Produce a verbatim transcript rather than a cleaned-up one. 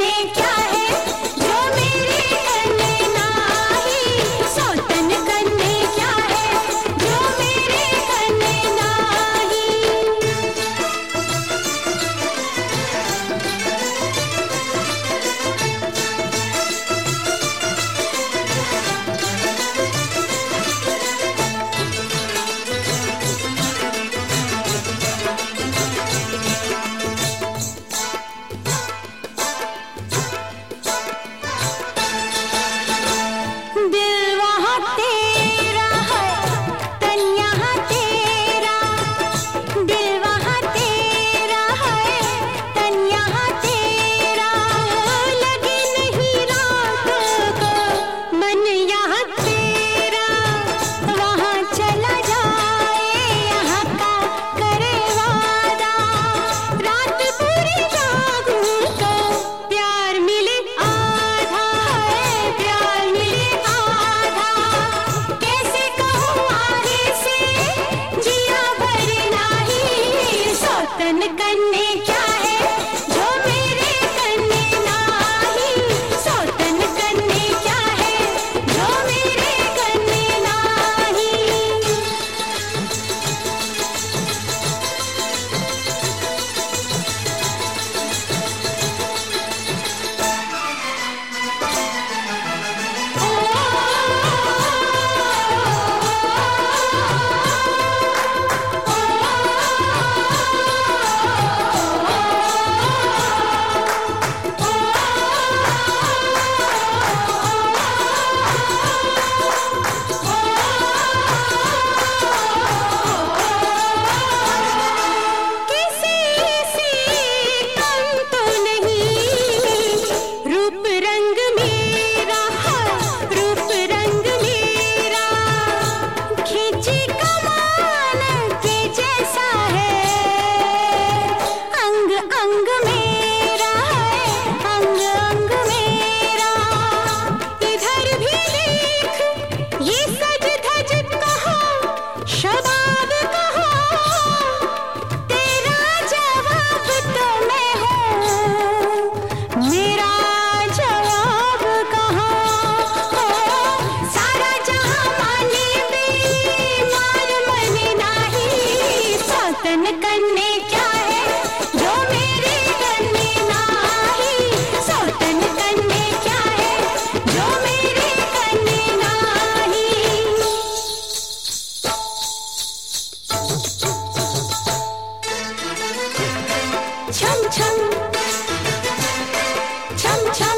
करने क्या है जो मेरे करने नाही, सौतन करने क्या है जो मेरे करने नाही। दिल वहाँ तेरा है, तन यहाँ तेरा, दिल वहाँ तेरा है, तन यहाँ तेरा, लगी नहीं रात को मन यहाँ तेरा, वहाँ चला जाए यहाँ का करे वादा, रात पूरी जागूं तो प्यार मिले आधा है, प्यार मिले आधा, कैसे कहूँ आगे से जिया भर नाही, सौतन करने क्या है जो मेरे करने नाही, सौतन करने क्या है जो मेरे करने नाही। किसी से कम तो नहीं रूप रंग मेरा, रूप रंग मेरा, खींची कमान के जैसा है, अंग अंग मेरा है, अंग अंग मेरा, इधर भी देख ये सज धज कहो, शबाब कहो, तेरा जवाब तो मैं हूँ, मेरा जवाब कहाँ हो, सारा जहां माने बीमार मने नाही, सौतन करने क्या है जो मेरे करने नाही, सौतन करने क्या है जो मेरे करने नाही। छम छम छम छम